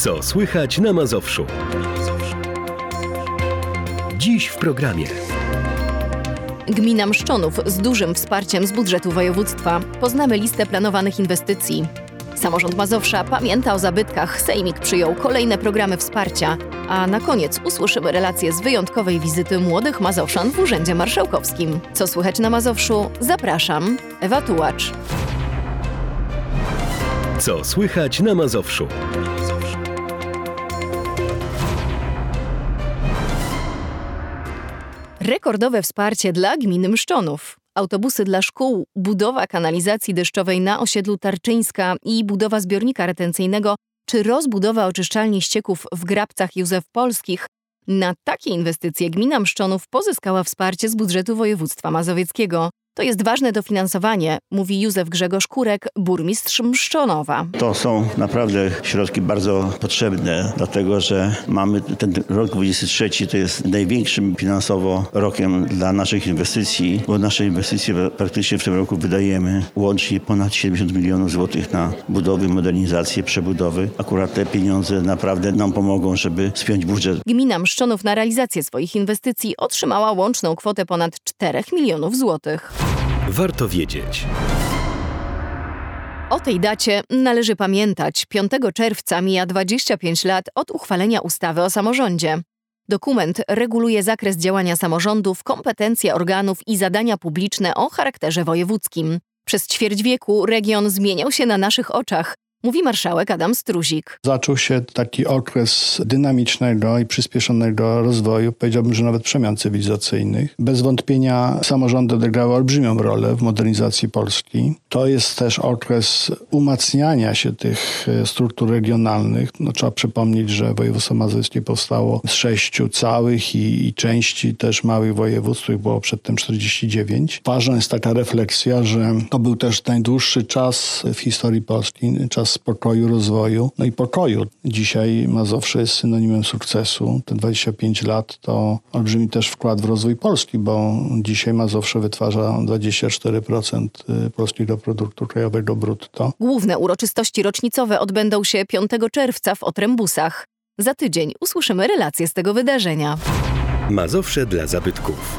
Co słychać na Mazowszu? Dziś w programie. Gmina Mszczonów z dużym wsparciem z budżetu województwa. Poznamy listę planowanych inwestycji. Samorząd Mazowsza pamięta o zabytkach. Sejmik przyjął kolejne programy wsparcia. A na koniec usłyszymy relacje z wyjątkowej wizyty młodych Mazowszan w Urzędzie Marszałkowskim. Co słychać na Mazowszu? Zapraszam, Ewa Tułacz. Co słychać na Mazowszu? Rekordowe wsparcie dla gminy Mszczonów. Autobusy dla szkół, budowa kanalizacji deszczowej na osiedlu Tarczyńska i budowa zbiornika retencyjnego czy rozbudowa oczyszczalni ścieków w Grabcach Józef Polskich. Na takie inwestycje gmina Mszczonów pozyskała wsparcie z budżetu województwa mazowieckiego. To jest ważne dofinansowanie, mówi Józef Grzegorz Kurek, burmistrz Mszczonowa. To są naprawdę środki bardzo potrzebne, dlatego że mamy ten rok 2023, to jest największym finansowo rokiem dla naszych inwestycji, bo nasze inwestycje praktycznie w tym roku wydajemy łącznie ponad 70 milionów złotych na budowy, modernizację, przebudowy. Akurat te pieniądze naprawdę nam pomogą, żeby spiąć budżet. Gmina Mszczonów na realizację swoich inwestycji otrzymała łączną kwotę ponad 4 milionów złotych. Warto wiedzieć. O tej dacie należy pamiętać. 5 czerwca mija 25 lat od uchwalenia ustawy o samorządzie. Dokument reguluje zakres działania samorządów, kompetencje organów i zadania publiczne o charakterze wojewódzkim. Przez ćwierć wieku region zmieniał się na naszych oczach, mówi marszałek Adam Struzik. Zaczął się taki okres dynamicznego i przyspieszonego rozwoju, powiedziałbym, że nawet przemian cywilizacyjnych. Bez wątpienia samorządy odegrały olbrzymią rolę w modernizacji Polski. To jest też okres umacniania się tych struktur regionalnych. Trzeba przypomnieć, że województwo mazowieckie powstało z 6 całych i części też małych województw, których było przedtem 49. Ważna jest taka refleksja, że to był też najdłuższy czas w historii Polski, czas spokoju, rozwoju, i pokoju. Dzisiaj Mazowsze jest synonimem sukcesu. Te 25 lat to olbrzymi też wkład w rozwój Polski, bo dzisiaj Mazowsze wytwarza 24% polskiego produktu krajowego brutto. Główne uroczystości rocznicowe odbędą się 5 czerwca w Otrębusach. Za tydzień usłyszymy relacje z tego wydarzenia. Mazowsze dla zabytków.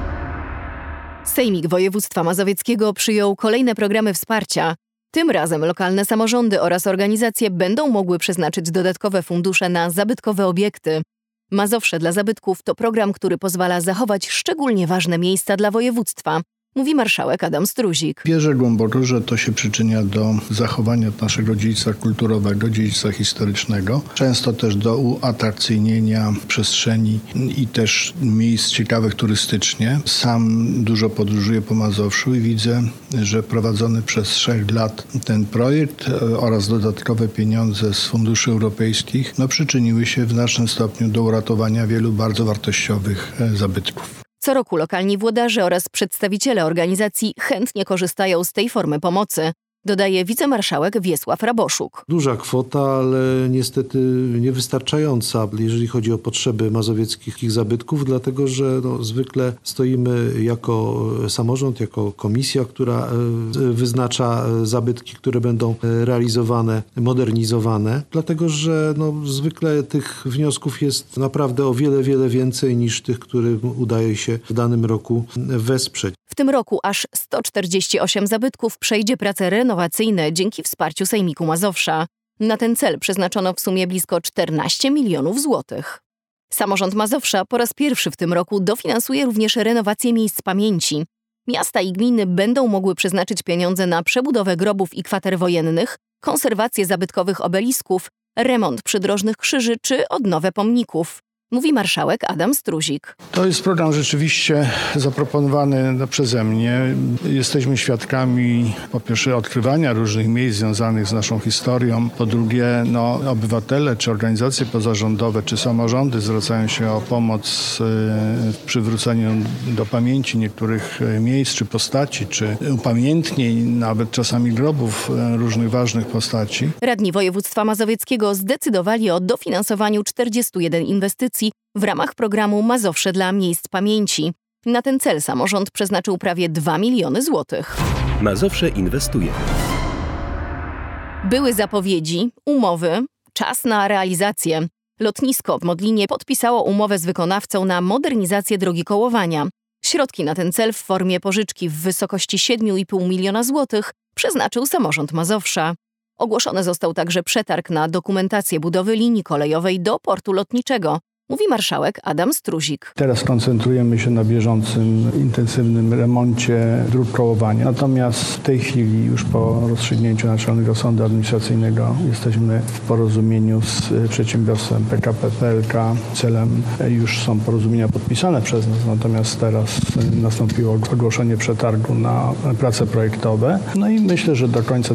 Sejmik Województwa Mazowieckiego przyjął kolejne programy wsparcia. Tym razem lokalne samorządy oraz organizacje będą mogły przeznaczyć dodatkowe fundusze na zabytkowe obiekty. Mazowsze dla zabytków to program, który pozwala zachować szczególnie ważne miejsca dla województwa, mówi marszałek Adam Struzik. Wierzę głęboko, że to się przyczynia do zachowania naszego dziedzictwa kulturowego, dziedzictwa historycznego. Często też do uatrakcyjnienia przestrzeni i też miejsc ciekawych turystycznie. Sam dużo podróżuję po Mazowszu i widzę, że prowadzony przez 3 lat ten projekt oraz dodatkowe pieniądze z funduszy europejskich przyczyniły się w znacznym stopniu do uratowania wielu bardzo wartościowych zabytków. Co roku lokalni włodarze oraz przedstawiciele organizacji chętnie korzystają z tej formy pomocy, dodaje wicemarszałek Wiesław Raboszuk. Duża kwota, ale niestety niewystarczająca, jeżeli chodzi o potrzeby mazowieckich zabytków, dlatego że zwykle stoimy jako samorząd, jako komisja, która wyznacza zabytki, które będą realizowane, modernizowane, dlatego że zwykle tych wniosków jest naprawdę o wiele, wiele więcej niż tych, którym udaje się w danym roku wesprzeć. W tym roku aż 148 zabytków przejdzie prace renowacyjne dzięki wsparciu Sejmiku Mazowsza. Na ten cel przeznaczono w sumie blisko 14 milionów złotych. Samorząd Mazowsza po raz pierwszy w tym roku dofinansuje również renowację miejsc pamięci. Miasta i gminy będą mogły przeznaczyć pieniądze na przebudowę grobów i kwater wojennych, konserwację zabytkowych obelisków, remont przydrożnych krzyży czy odnowę pomników, mówi marszałek Adam Struzik. To jest program rzeczywiście zaproponowany przeze mnie. Jesteśmy świadkami po pierwsze odkrywania różnych miejsc związanych z naszą historią. Po drugie obywatele czy organizacje pozarządowe czy samorządy zwracają się o pomoc w przywróceniu do pamięci niektórych miejsc czy postaci, czy upamiętnień, nawet czasami grobów różnych ważnych postaci. Radni województwa mazowieckiego zdecydowali o dofinansowaniu 41 inwestycji w ramach programu Mazowsze dla miejsc pamięci. Na ten cel samorząd przeznaczył prawie 2 miliony złotych. Mazowsze inwestuje. Były zapowiedzi, umowy, czas na realizację. Lotnisko w Modlinie podpisało umowę z wykonawcą na modernizację drogi kołowania. Środki na ten cel w formie pożyczki w wysokości 7,5 miliona złotych przeznaczył samorząd Mazowsza. Ogłoszony został także przetarg na dokumentację budowy linii kolejowej do portu lotniczego, mówi marszałek Adam Struzik. Teraz koncentrujemy się na bieżącym, intensywnym remoncie dróg kołowania. Natomiast w tej chwili, już po rozstrzygnięciu Naczelnego Sądu Administracyjnego, jesteśmy w porozumieniu z przedsiębiorstwem PKP PLK. Celem już są porozumienia podpisane przez nas, natomiast teraz nastąpiło ogłoszenie przetargu na prace projektowe. No i myślę, że do końca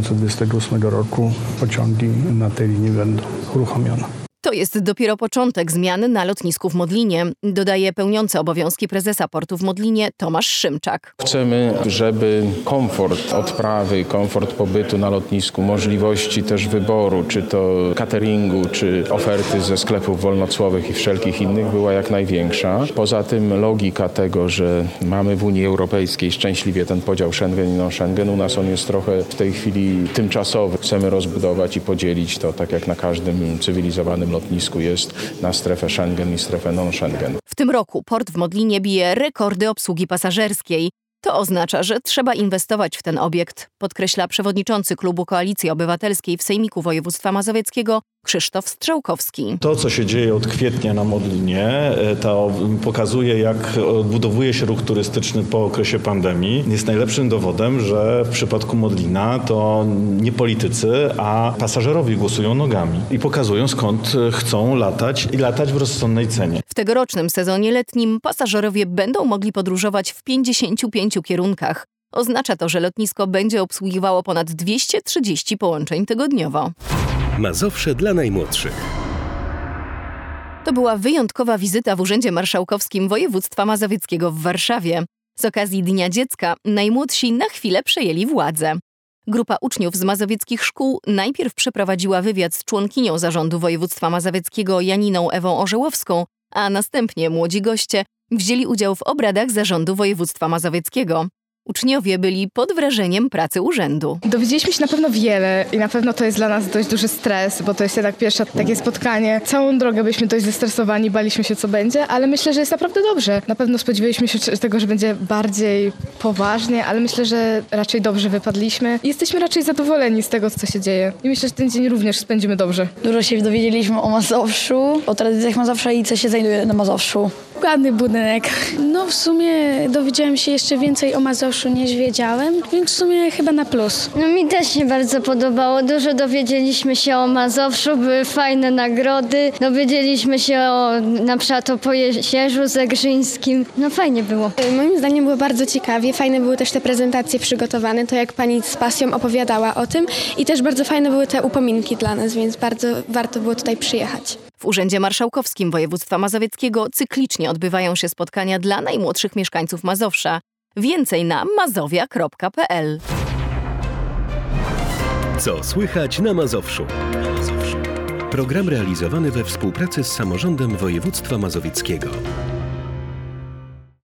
2028 roku pociągi na tej linii będą uruchomione. To jest dopiero początek zmian na lotnisku w Modlinie, dodaje pełniący obowiązki prezesa portu w Modlinie Tomasz Szymczak. Chcemy, żeby komfort odprawy, komfort pobytu na lotnisku, możliwości też wyboru, czy to cateringu, czy oferty ze sklepów wolnocłowych i wszelkich innych była jak największa. Poza tym logika tego, że mamy w Unii Europejskiej szczęśliwie ten podział Schengen i non-Schengen, u nas on jest trochę w tej chwili tymczasowy. Chcemy rozbudować i podzielić to tak jak na każdym cywilizowanym lotnisku jest na strefę Schengen i strefę non-Schengen. W tym roku port w Modlinie bije rekordy obsługi pasażerskiej. To oznacza, że trzeba inwestować w ten obiekt, podkreśla przewodniczący Klubu Koalicji Obywatelskiej w Sejmiku Województwa Mazowieckiego Krzysztof Strzałkowski. To, co się dzieje od kwietnia na Modlinie, to pokazuje, jak odbudowuje się ruch turystyczny po okresie pandemii. Jest najlepszym dowodem, że w przypadku Modlina to nie politycy, a pasażerowie głosują nogami i pokazują, skąd chcą latać i latać w rozsądnej cenie. W tegorocznym sezonie letnim pasażerowie będą mogli podróżować w 55 kierunkach. Oznacza to, że lotnisko będzie obsługiwało ponad 230 połączeń tygodniowo. Mazowsze dla najmłodszych. To była wyjątkowa wizyta w Urzędzie Marszałkowskim Województwa Mazowieckiego w Warszawie. Z okazji Dnia Dziecka najmłodsi na chwilę przejęli władzę. Grupa uczniów z mazowieckich szkół najpierw przeprowadziła wywiad z członkinią zarządu województwa mazowieckiego Janiną Ewą Orzełowską, a następnie młodzi goście wzięli udział w obradach zarządu województwa mazowieckiego. Uczniowie byli pod wrażeniem pracy urzędu. Dowiedzieliśmy się na pewno wiele i na pewno to jest dla nas dość duży stres, bo to jest jednak pierwsze takie spotkanie. Całą drogę byliśmy dość zestresowani, baliśmy się co będzie, ale myślę, że jest naprawdę dobrze. Na pewno spodziewaliśmy się tego, że będzie bardziej poważnie, ale myślę, że raczej dobrze wypadliśmy. Jesteśmy raczej zadowoleni z tego, co się dzieje i myślę, że ten dzień również spędzimy dobrze. Dużo się dowiedzieliśmy o Mazowszu, o tradycjach Mazowsza i co się znajduje na Mazowszu. Ładny budynek. No w sumie dowiedziałem się jeszcze więcej o Mazowszu niż wiedziałem, więc w sumie chyba na plus. No mi też się bardzo podobało. Dużo dowiedzieliśmy się o Mazowszu, były fajne nagrody. Dowiedzieliśmy się na przykład o Pojezierzu Zegrzyńskim. No fajnie było. Moim zdaniem było bardzo ciekawie. Fajne były też te prezentacje przygotowane, to jak pani z pasją opowiadała o tym i też bardzo fajne były te upominki dla nas, więc bardzo warto było tutaj przyjechać. W Urzędzie Marszałkowskim Województwa Mazowieckiego cyklicznie odbywają się spotkania dla najmłodszych mieszkańców Mazowsza. Więcej na mazowia.pl. Co słychać na Mazowszu? Program realizowany we współpracy z samorządem województwa mazowieckiego.